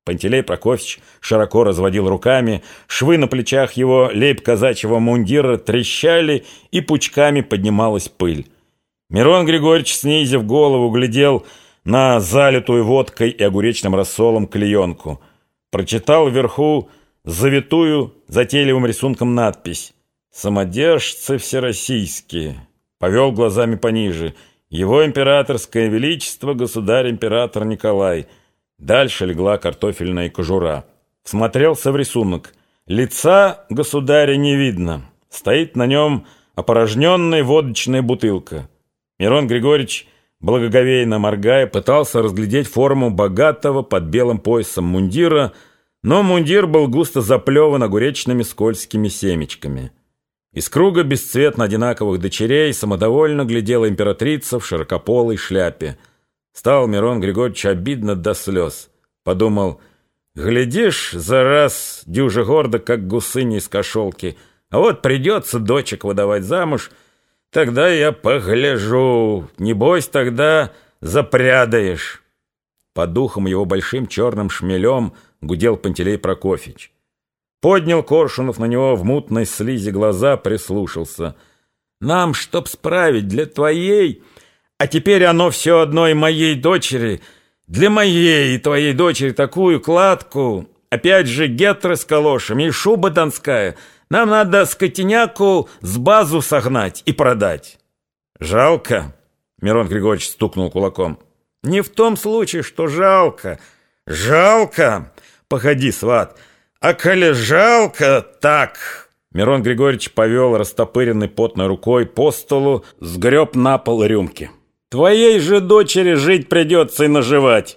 Пантелей Прокофьевич широко разводил руками, швы на плечах его лейб-казачьего мундира трещали, и пучками поднималась пыль. Мирон Григорьевич, снизив голову, глядел на залитую водкой и огуречным рассолом клеенку. Прочитал вверху завитую затейливым рисунком надпись «Самодержцы всероссийские». Повел глазами пониже. «Его императорское величество, государь-император Николай». Дальше легла картофельная кожура. Всмотрелся в рисунок. Лица государя не видно. Стоит на нем опорожненная водочная бутылка. Мирон Григорьевич, благоговейно моргая, пытался разглядеть форму богатого под белым поясом мундира, но мундир был густо заплеван огуречными скользкими семечками. Из круга бесцветно одинаковых дочерей самодовольно глядела императрица в широкополой шляпе. Стал Мирон Григорьевич обидно до слез. Подумал, глядишь, за раз дюже гордо, как гусыня из кошелки, а вот придется дочек выдавать замуж, тогда я погляжу, небось тогда запрядаешь. По духам его большим черным шмелем гудел Пантелей Прокофьевич. Поднял Коршунов на него в мутной слизи глаза, прислушался. «Нам, чтоб справить для твоей, а теперь оно все одно и моей дочери, для моей и твоей дочери такую кладку, опять же гетры с калошами и шуба донская, нам надо скотиняку с базу согнать и продать». «Жалко?» — Мирон Григорьевич стукнул кулаком. «Не в том случае, что жалко. Жалко? Погоди, сват. А коли жалко, так...» Мирон Григорьевич повел растопыренной потной рукой по столу, сгреб на пол рюмки. «Твоей же дочери жить придется и наживать».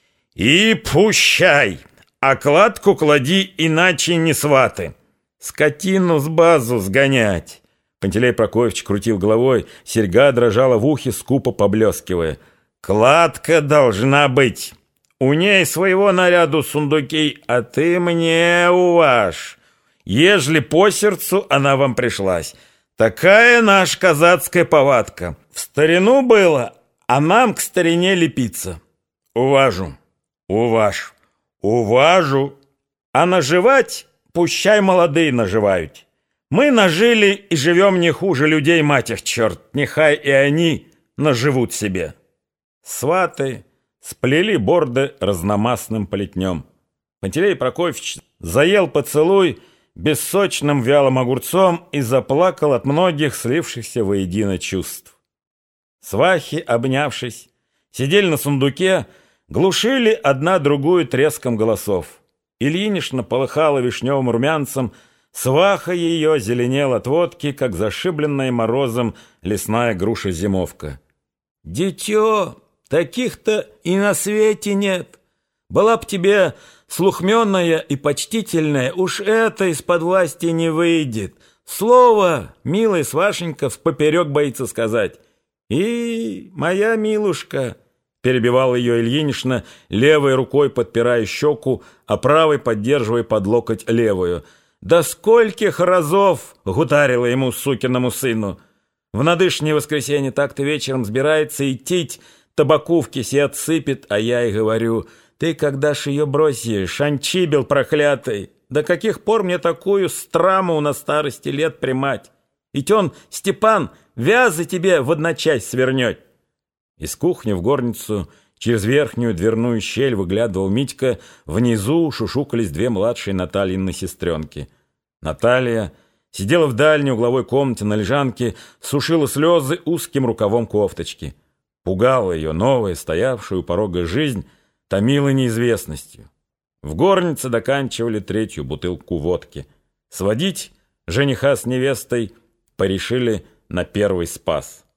«И пущай, а кладку клади, иначе не сваты. Скотину с базу сгонять». Пантелей Прокофьевич крутил головой, серьга дрожала в ухе, скупо поблескивая. «Кладка должна быть. У ней своего наряду сундуки, а ты мне уваж. Ежели по сердцу она вам пришлась. Такая наша казацкая повадка. В старину было, а нам к старине лепиться. Уважу, уваж, уважу. А наживать пущай молодые наживают. Мы нажили и живем не хуже людей, мать их черт. Нехай и они наживут себе». Сваты сплели борды разномастным полотнем. Пантелей Прокофьевич заел поцелуй бессочным вялым огурцом и заплакал от многих слившихся воедино чувств. Свахи, обнявшись, сидели на сундуке, глушили одна другую треском голосов. Ильинишна полыхала вишневым румянцем, сваха ее зеленела от водки, как зашибленная морозом лесная груша-зимовка. «Дитё, таких-то и на свете нет. Была б тебе слухменная и почтительная, уж это из-под власти не выйдет. Слово, милая Свашенька, впоперек боится сказать. И моя милушка», — перебивала ее Ильинишна, левой рукой подпирая щеку, а правой поддерживая под локоть левую. «Да скольких разов гутарила ему, сукиному сыну! В надышнее воскресенье так-то вечером сбирается идти, табаку в кисе отсыпет, а я и говорю: ты когда ж ее бросишь, анчибел проклятый? До каких пор мне такую страму на старости лет примать? Ведь он, Степан, вязы тебе в одночасье свернет». Из кухни в горницу через верхнюю дверную щель выглядывал Митька, внизу шушукались две младшие Натальины сестренки. Наталья сидела в дальней угловой комнате на лежанке, сушила слезы узким рукавом кофточки. Пугала ее новая, стоявшая у порога жизнь, томила неизвестностью. В горнице доканчивали третью бутылку водки. Сводить жениха с невестой порешили на первый Спас.